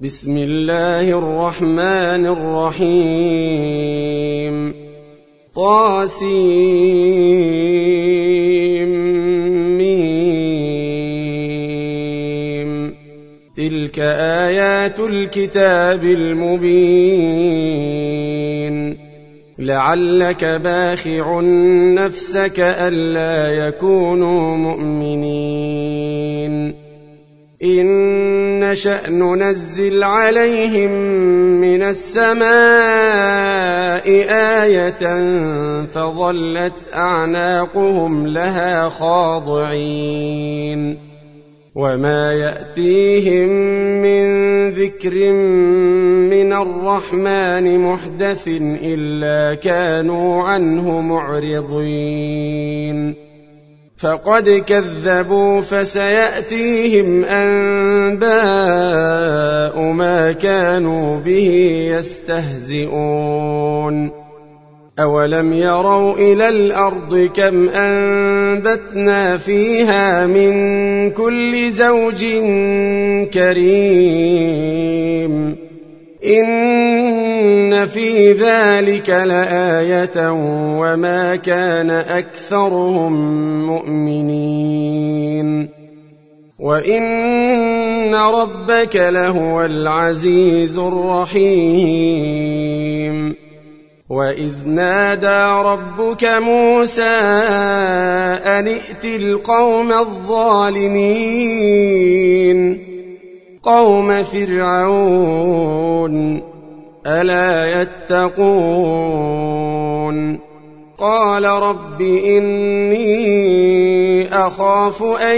بسم الله الرحمن الرحيم طاسيم تلك آيات الكتاب المبين لعلك باخع نفسك ألا يكونوا مؤمنين إن نشأ ننزل عليهم من السماء آية فظلت أعناقهم لها خاضعين وما يأتيهم من ذكر من الرحمن محدث إلا كانوا عنه معرضين فقد كذبوا فسيأتيهم أنباء ما كانوا به يستهزئون أولم يروا إلى الأرض كم أنبتنا فيها من كل زوج كريم إن في ذلك لآية وما كان أكثرهم مؤمنين وإن ربك لهو العزيز الرحيم وإذ نادى ربك موسى أن ائت القوم الظالمين قوم فرعون ألا يتقون قال رب إني أخاف أن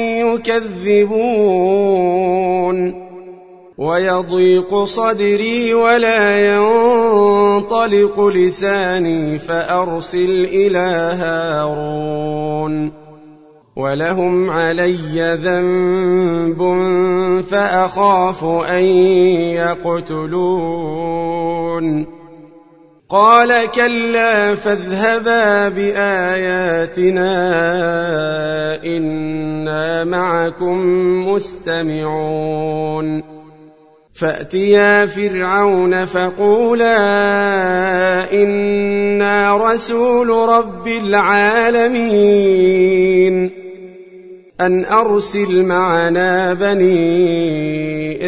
يكذبون ويضيق صدري ولا ينطلق لساني فأرسل إلى هارون ولهم علي ذنب فأخاف أن يقتلون قال كلا فاذهبا بآياتنا إنا معكم مستمعون فأتيا فرعون فقولا إنا رسول رب العالمين أن أرسل معنا بني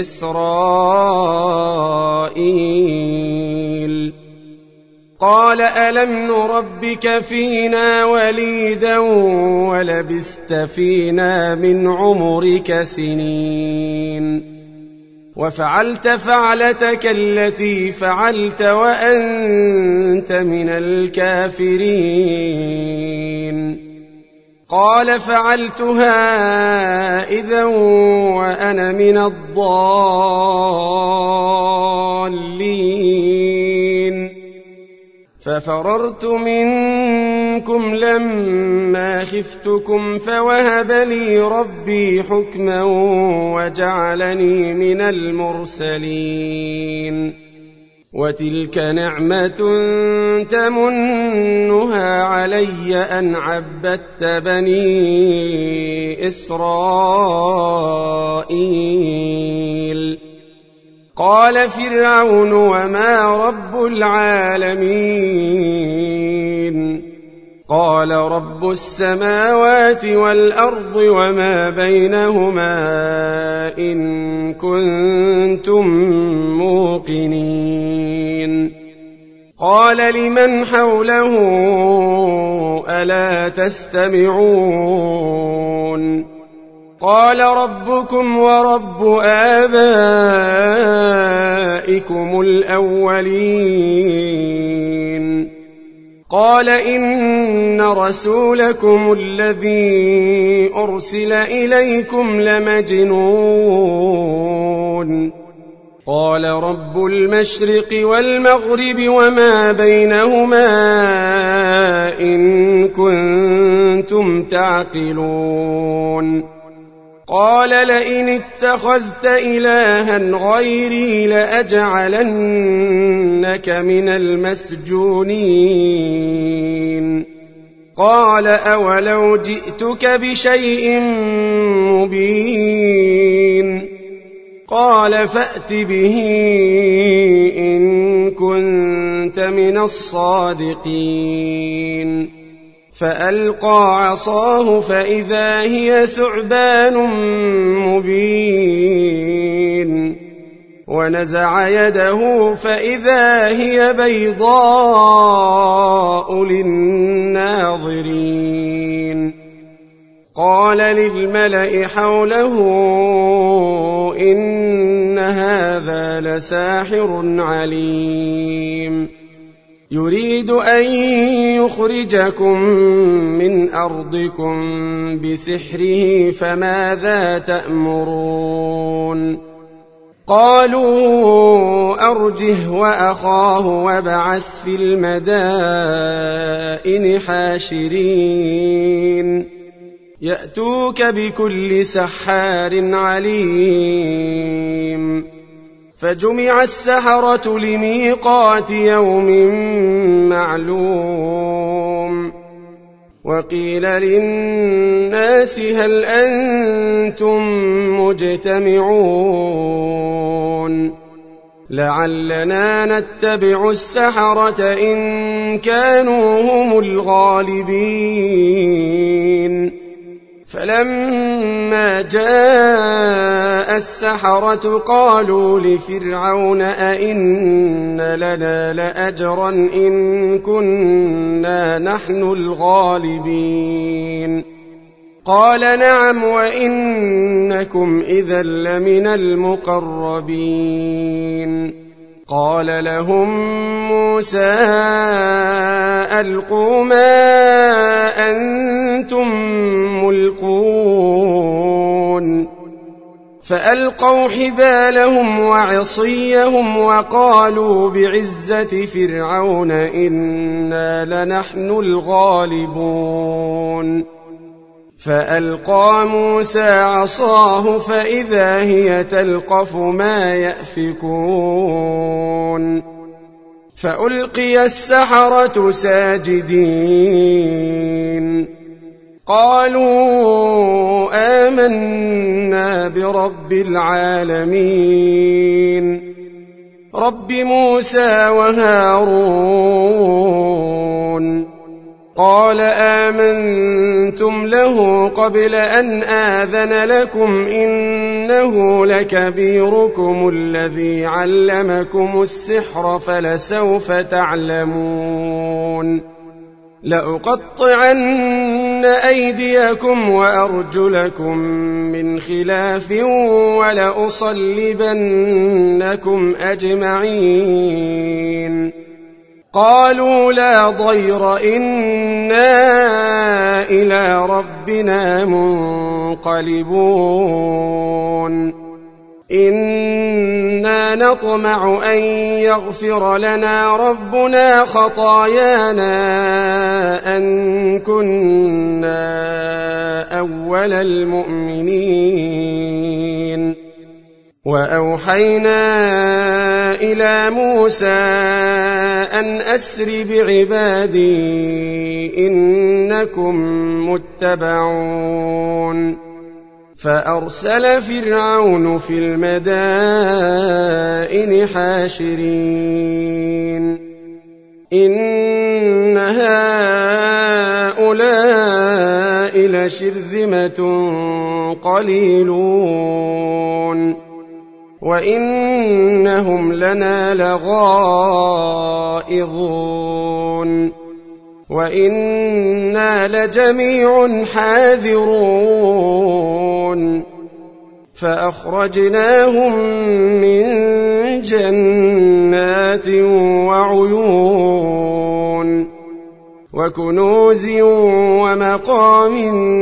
إسرائيل قال ألم نربك فينا وليدا ولبثت فينا من عمرك سنين وفعلت فعلتك التي فعلت وأنت من الكافرين قال فعلتها إذا وأنا من الضالين ففررت منكم لما خفتكم فوهب لي ربي حكما وجعلني من المرسلين وتلك نعمة تمنها علي أن عبدت بني إسرائيل قال فرعون وما رب العالمين قال رب السماوات والأرض وما بينهما إن كنتم موقنين قال لمن حوله ألا تستمعون قال ربكم ورب آبائكم الأولين قال إن رسولكم الذي أرسل إليكم لمجنون قال رب المشرق والمغرب وما بينهما إن كنتم تعقلون قال لئن اتخذت إلها غيري لأجعلنك من المسجونين قال أولو جئتك بشيء مبين قال فأت به إن كنت من الصادقين فألقى عصاه فإذا هي ثعبان مبين ونزع يده فإذا هي بيضاء للناظرين قال للملأ حوله إن هذا لساحر عليم يريد أن يخرجكم من أرضكم بسحره فماذا تأمرون قالوا أرجه وأخاه وابعث في المدائن حاشرين يأتوك بكل سحار عليم فجمع السحرة لميقات يوم معلوم وقيل للناس هل أنتم مجتمعون لعلنا نتبع السحرة إن كانوا هم الغالبين فلما جاء السحرة قالوا لفرعون أئن لنا لأجرا إن كنا نحن الغالبين قال نعم وإنكم إذا لمن المقربين قال لهم موسى ألقوا ما أنتم ملقون فألقوا حبالهم وعصيهم وقالوا بعزة فرعون إنا لنحن الغالبون فألقى موسى عصاه فإذا هي تلقف ما يأفكون فألقي السحرة ساجدين قالوا آمنا برب العالمين رب موسى وهارون قال آمنتم له قبل أن آذن لكم إنه لكبيركم الذي علمكم السحر فلسوف تعلمون لأقطعن أيديكم وأرجلكم من خلاف ولأصلبنكم أجمعين قالوا لا ضير إنا إلى ربنا منقلبون إنا نطمع أن يغفر لنا ربنا خطايانا أن كنا أول المؤمنين وأوحينا إلى موسى أن أسر بعبادي إنكم متبعون فأرسل فرعون في المدائن حاشرين إن هؤلاء لشرذمة قليلون وإنهم لنا لغائظون وإنا لجميع حاذرون فأخرجناهم من جنات وعيون وكنوز ومقام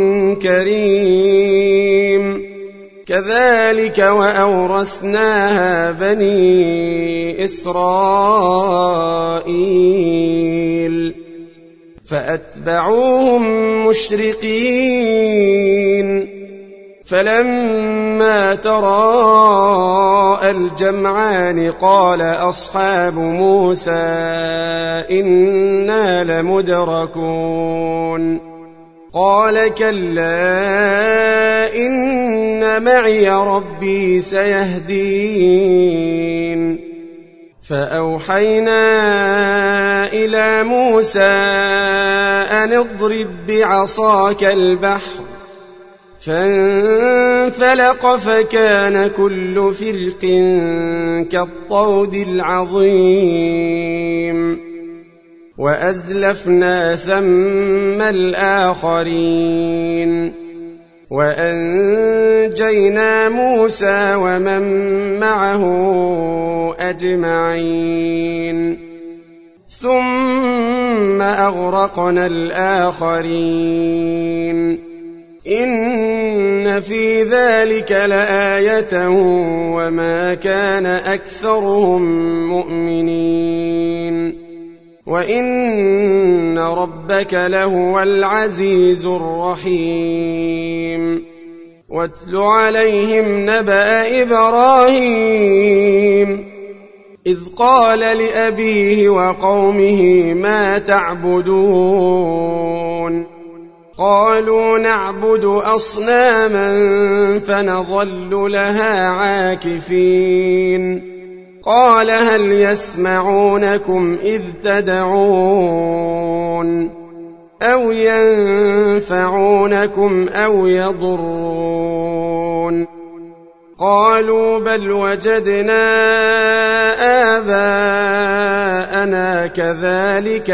كريم كذلك وأورثناها بني إسرائيل فأتبعوهم مشرقين فلما تراءى الجمعان قال أصحاب موسى إنا لمدركون قال كلا إن إن معي ربي سيهدين فأوحينا إلى موسى أن اضرب بعصاك البحر فانفلق فكان كل فرق كالطود العظيم وأزلفنا ثم الآخرين وأنجينا موسى ومن معه أجمعين ثم أغرقنا الآخرين إن في ذلك لآية وما كان أكثرهم مؤمنين وإن ربك لهو العزيز الرحيم واتل عليهم نبأ إبراهيم إذ قال لأبيه وقومه ما تعبدون قالوا نعبد أصناما فنظل لها عاكفين قال هل يسمعونكم إذ تدعون أو ينفعونكم أو يضرون قالوا بل وجدنا آباءنا كذلك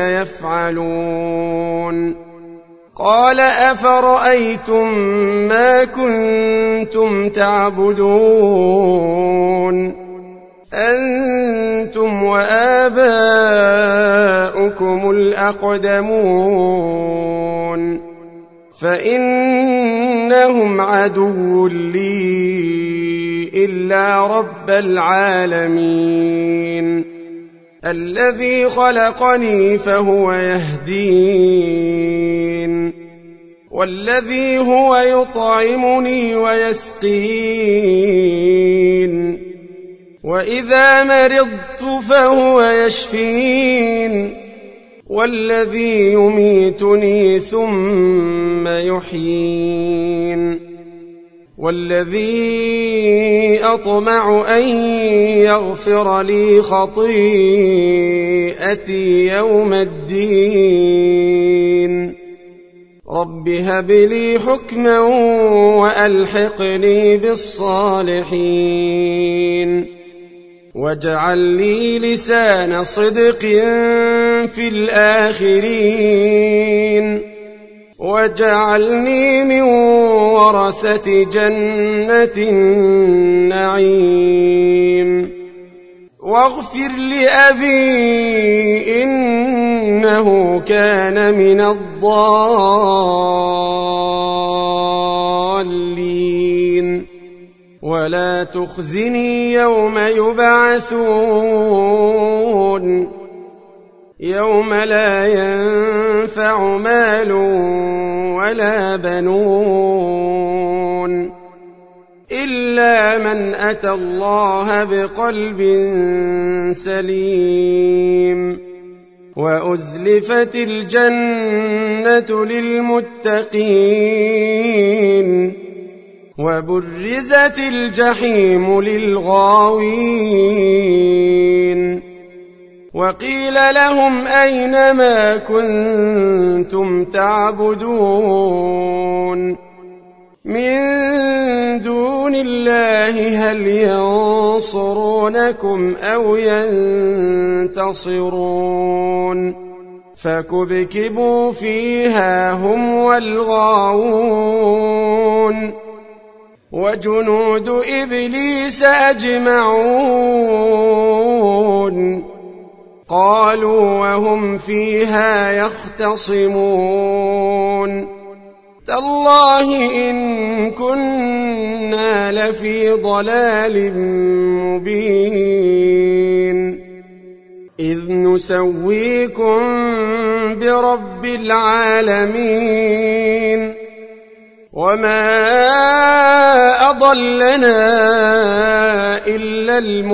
يفعلون قال أفرأيتم ما كنتم تعبدون أنتم وآباؤكم الأقدمون فإنهم عدو لي إلا رب العالمين الذي خلقني فهو يهدين والذي هو يطعمني ويسقين وإذا مرضت فهو يشفين والذي يميتني ثم يحيين والذي أطمع أن يغفر لي خطيئتي يوم الدين رب هب لي حكما وألحقني بالصالحين واجعل لي لسان صدق في الآخرين واجعلني من ورثة جنة النعيم واغفر لأبي إنه كان من الضالين ولا تخزني يوم يبعثون يوم لا ينفع مال ولا بنون إلا من أتى الله بقلب سليم وأزلفت الجنة للمتقين وبرزت الجحيم للغاوين وقيل لهم أين ما كنتم تعبدون من دون الله هل ينصرونكم أو ينتصرون فكبكبوا فيها هم والغاوون وجنود إبليس أجمعون قالوا وهم فيها يختصمون تالله إن كنا لفي ضلال مبين إذ نسويكم برب العالمين وما أضلنا إلا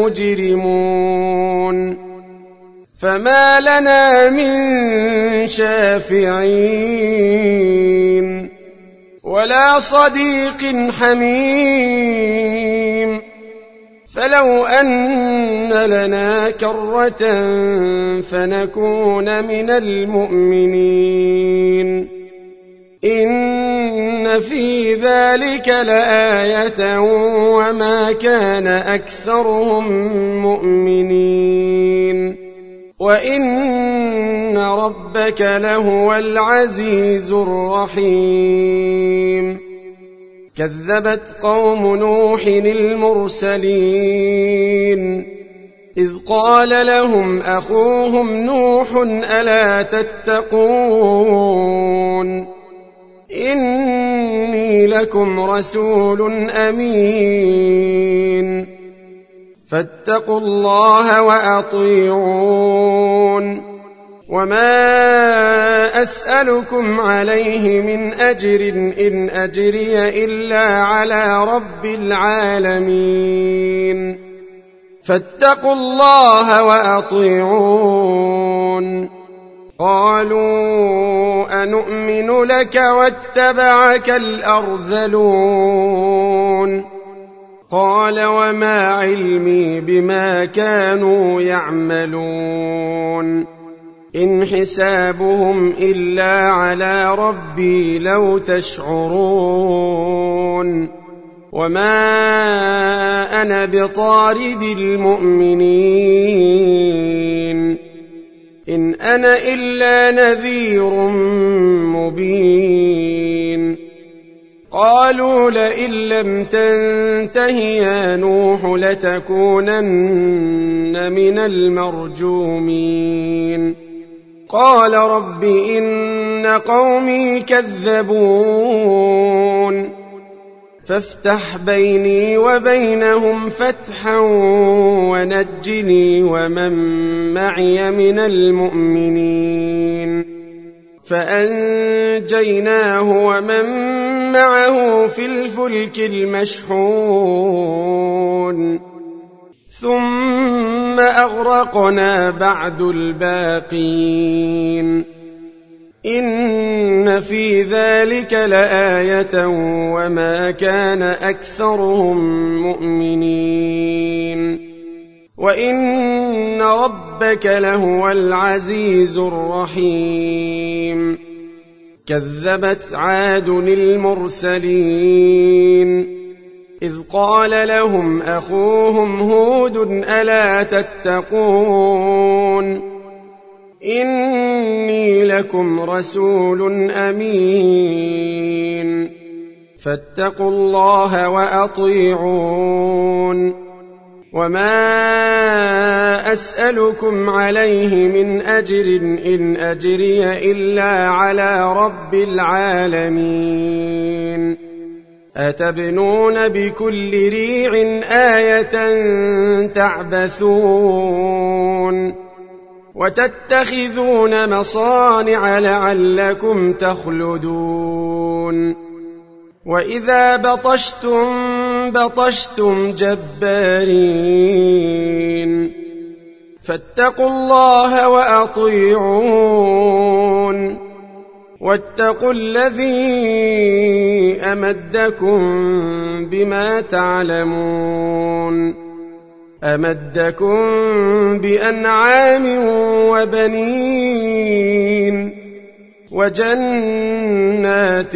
المجرمون فما لنا من شافعين ولا صديق حميم فلو أن لنا كرة فنكون من المؤمنين إن في ذلك لآية وما كان أكثرهم مؤمنين وإن ربك لهو العزيز الرحيم كذبت قوم نوح المرسلين إذ قال لهم أخوهم نوح ألا تتقون إني لكم رسول أمين فاتقوا الله وأطيعون وما أسألكم عليه من أجر إن أجري إلا على رب العالمين فاتقوا الله وأطيعون قالوا أنؤمن لك واتبعك الأرذلون قال وما علمي بما كانوا يعملون إن حسابهم إلا على ربي لو تشعرون وما أنا بطارد المؤمنين إن أنا إلا نذير مبين قالوا لئن لم تنته يا نوح لتكونن من المرجومين قال رب إن قومي كذبون فافتح بيني وبينهم فتحا ونجني ومن معي من المؤمنين فأنجيناه ومن معه في الفلك المشحون ثم أغرقنا بعد الباقين إن في ذلك لآية وما كان أكثرهم مؤمنين وإن ربك لهو العزيز الرحيم كذبت عاد المرسلين إذ قال لهم أخوهم هود ألا تتقون إني لكم رسول أمين فاتقوا الله وأطيعون وما أسألكم عليه من أجر إن أجري إلا على رب العالمين أتبنون بكل ريع آية تعبثون وتتخذون مصانع لعلكم تخلدون وإذا بطشتم جبارين فاتقوا الله وأطيعون واتقوا الذي أمدكم بما تعلمون أمدكم بأنعام وبنين وجنات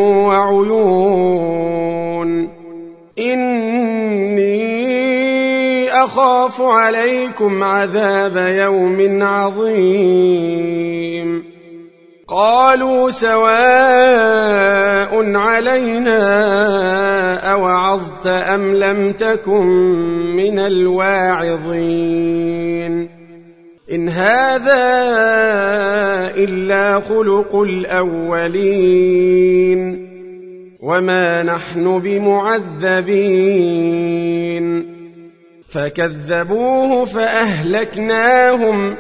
وعيون إني أخاف عليكم عذاب يوم عظيم قالوا سواء علينا أوعظت أم لم تكن من الواعظين إن هذا إلا خلق الأولين وما نحن بمعذبين فكذبوه فأهلكناهم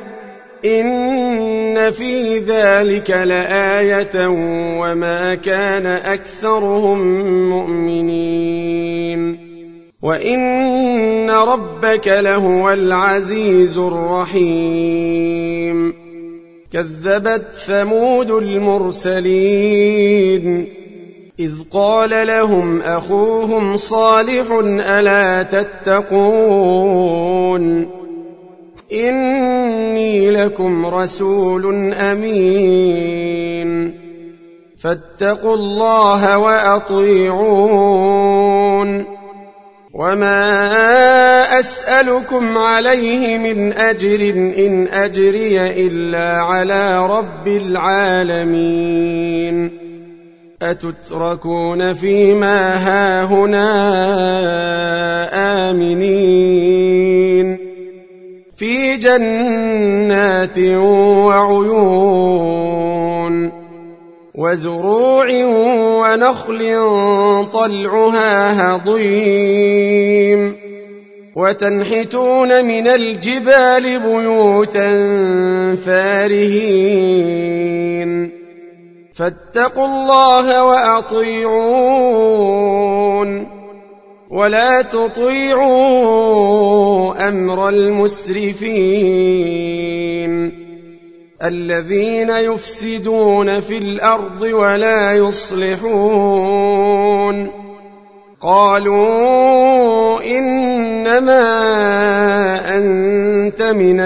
إن في ذلك لآية وما كان أكثرهم مؤمنين وإن ربك لهو العزيز الرحيم كذبت ثمود المرسلين إذ قال لهم أخوهم صالح ألا تتقون إني لكم رسول أمين فاتقوا الله وأطيعون وما أسألكم عليه من أجر إن أجري إلا على رب العالمين أتتركون فيما هاهنا آمنين في جنات وعيون وزروع ونخل طلعها هضيم وتنحتون من الجبال بيوتا فارهين فاتقوا الله وأطيعون ولا تطيعوا أمر المسرفين الذين يفسدون في الأرض ولا يصلحون قالوا إنما أنت من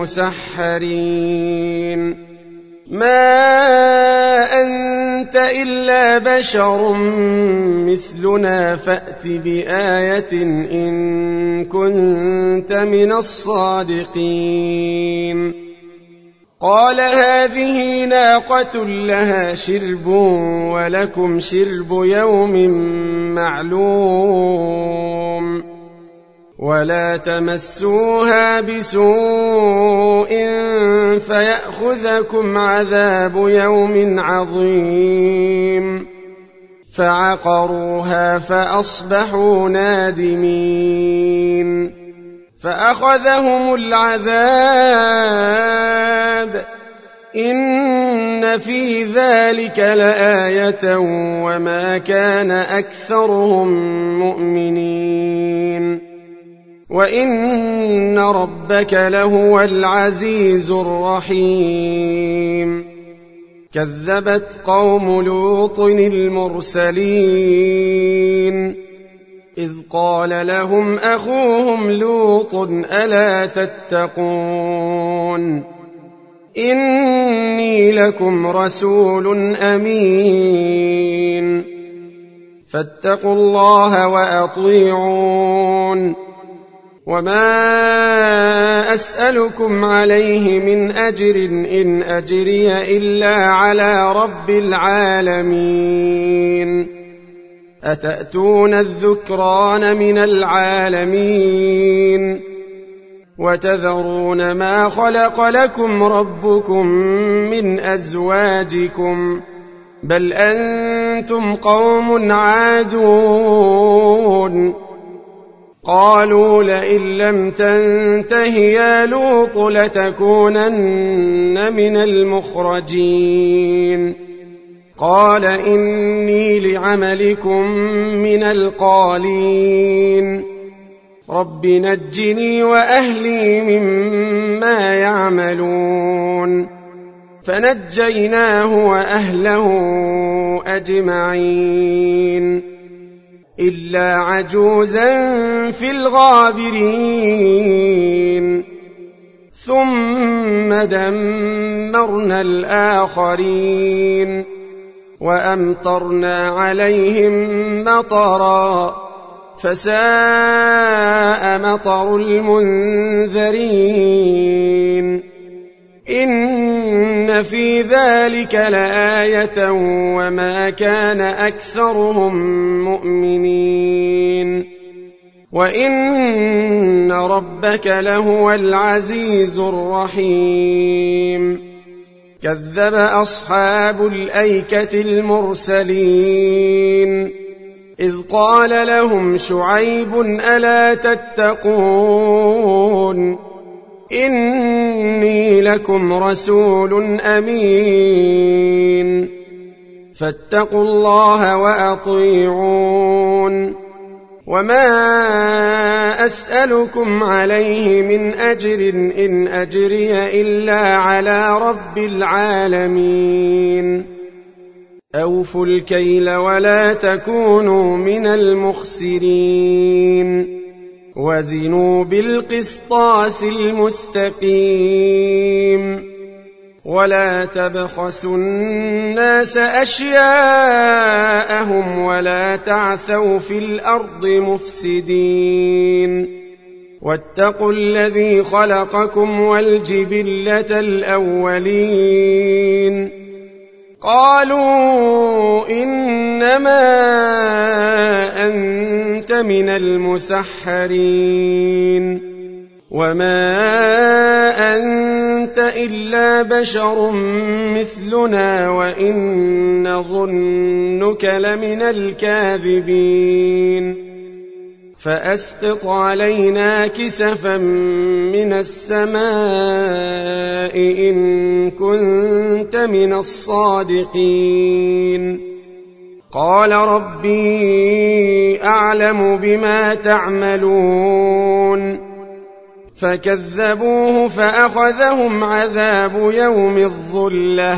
المسحرين ما أنت إلا بشر مثلنا فأت بآية إن كنت من الصادقين قال هذه ناقة لها شرب ولكم شرب يوم معلوم ولا تمسوها بسوء فيأخذكم عذاب يوم عظيم فعقروها فأصبحوا نادمين فأخذهم العذاب إن في ذلك لآية وما كان أكثرهم مؤمنين وإن ربك لهو العزيز الرحيم كذبت قوم لوط المرسلين إذ قال لهم أخوهم لوط ألا تتقون إني لكم رسول أمين فاتقوا الله وأطيعون وما أسألكم عليه من أجر إن أجري إلا على رب العالمين أتأتون الذكران من العالمين وتذرون ما خلق لكم ربكم من أزواجكم بل أنتم قوم عادون قالوا لئن لم تنته يا لوط لتكونن من المخرجين قال إني لعملكم من القالين رب نجني وأهلي مما يعملون فنجيناه وأهله أجمعين إلا عجوزا في الغابرين ثم دمرنا الآخرين وأمطرنا عليهم مطرا فساء مطر المنذرين إن في ذلك لآية وما كان أكثرهم مؤمنين وإن ربك لهو العزيز الرحيم كذب أصحاب الأيكة المرسلين إذ قال لهم شعيب ألا تتقون إني لكم رسول أمين فاتقوا الله وأطيعون وما أسألكم عليه من أجر إن أجري إلا على رب العالمين أوفوا الكيل ولا تكونوا من المخسرين وزنوا بالقسطاس المستقيم ولا تبخسوا الناس أشياءهم ولا تعثوا في الأرض مفسدين واتقوا الذي خلقكم والجبلة الأولين قالوا إنما أنت من المسحرين وما أنت إلا بشر مثلنا وإن نظنك لمن الكاذبين فأسقط علينا كسفا من السماء إن كنت من الصادقين قال ربي أعلم بما تعملون فكذبوه فأخذهم عذاب يوم الظلة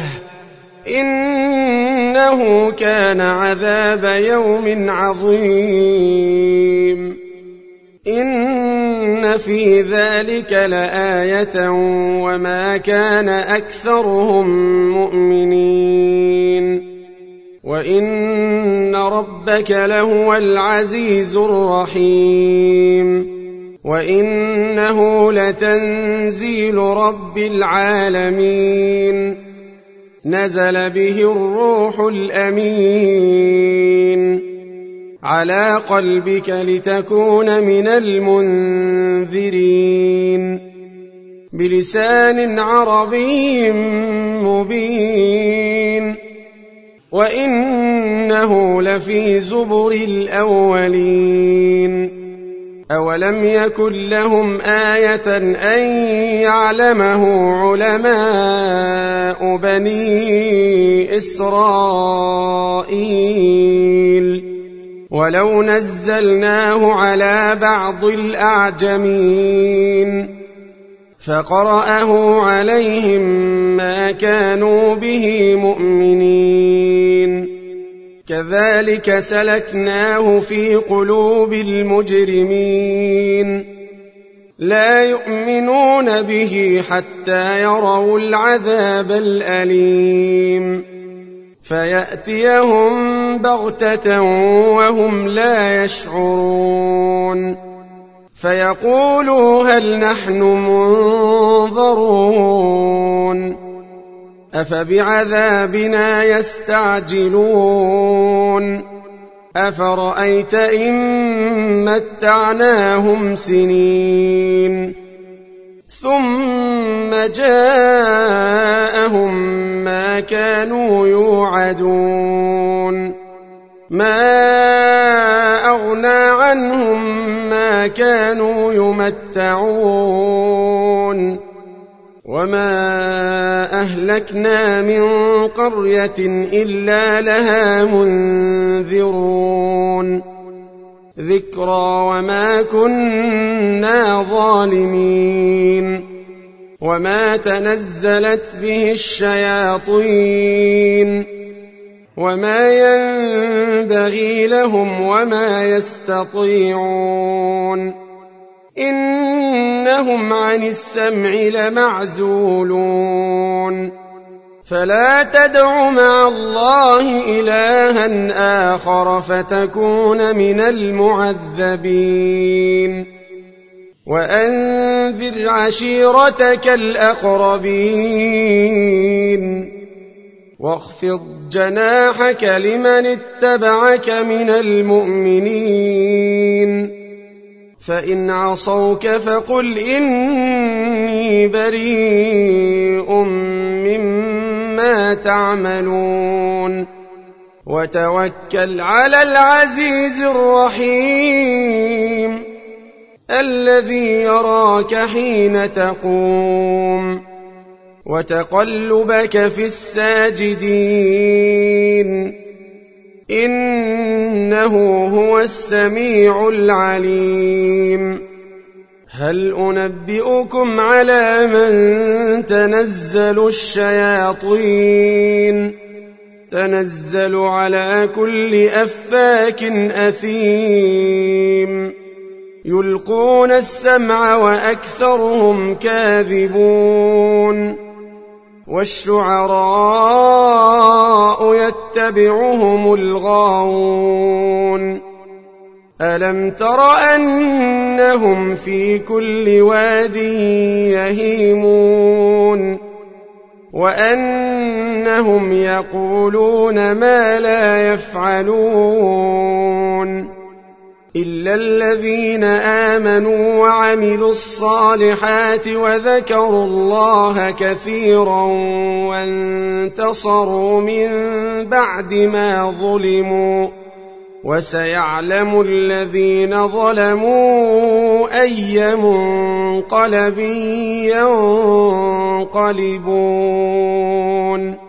إنه كان عذاب يوم عظيم إن في ذلك لآية وما كان أكثرهم مؤمنين وإن ربك لهو العزيز الرحيم وإنه لتنزيل رب العالمين نزل به الروح الأمين على قلبك لتكون من المنذرين بلسان عربي مبين وإنه لفي زبر الأولين أولم يكن لهم آية أن يعلمه علماء بني إسرائيل ولو نزلناه على بعض الأعجمين فقرأه عليهم ما كانوا به مؤمنين كذلك سلكناه في قلوب المجرمين لا يؤمنون به حتى يروا العذاب الأليم فيأتيهم بغتة وهم لا يشعرون فيقولوا هل نحن منظرون أفبعذابنا يستعجلون أفرأيت إن متعناهم سنين ثم جاءهم ما كانوا يوعدون ما أغنى عنهم ما كانوا يمتعون وما أهلكنا من قرية إلا لها منذرون ذكرى وما كنا ظالمين وما تنزلت به الشياطين وما ينبغي لهم وما يستطيعون إنهم عن السمع لمعزولون فلا تدع مع الله إلها آخر فتكون من المعذبين وأنذر عشيرتك الأقربين واخفض جناحك لمن اتبعك من المؤمنين فإن عصوك فقل إني بريء مما تعملون وتوكل على العزيز الرحيم الذي يراك حين تقوم وتقلبك في الساجدين إنه هو السميع العليم هل أنبئكم على من تنزل الشياطين تنزل على كل أفاك أثيم يلقون السمع وأكثرهم كاذبون والشعراء يتبعهم الغاوون ألم تر أنهم في كل واد يهيمون وأنهم يقولون ما لا يفعلون إلا الذين آمنوا وعملوا الصالحات وذكروا الله كثيرا وانتصروا من بعد ما ظلموا وسيعلم الذين ظلموا أي منقلب ينقلبون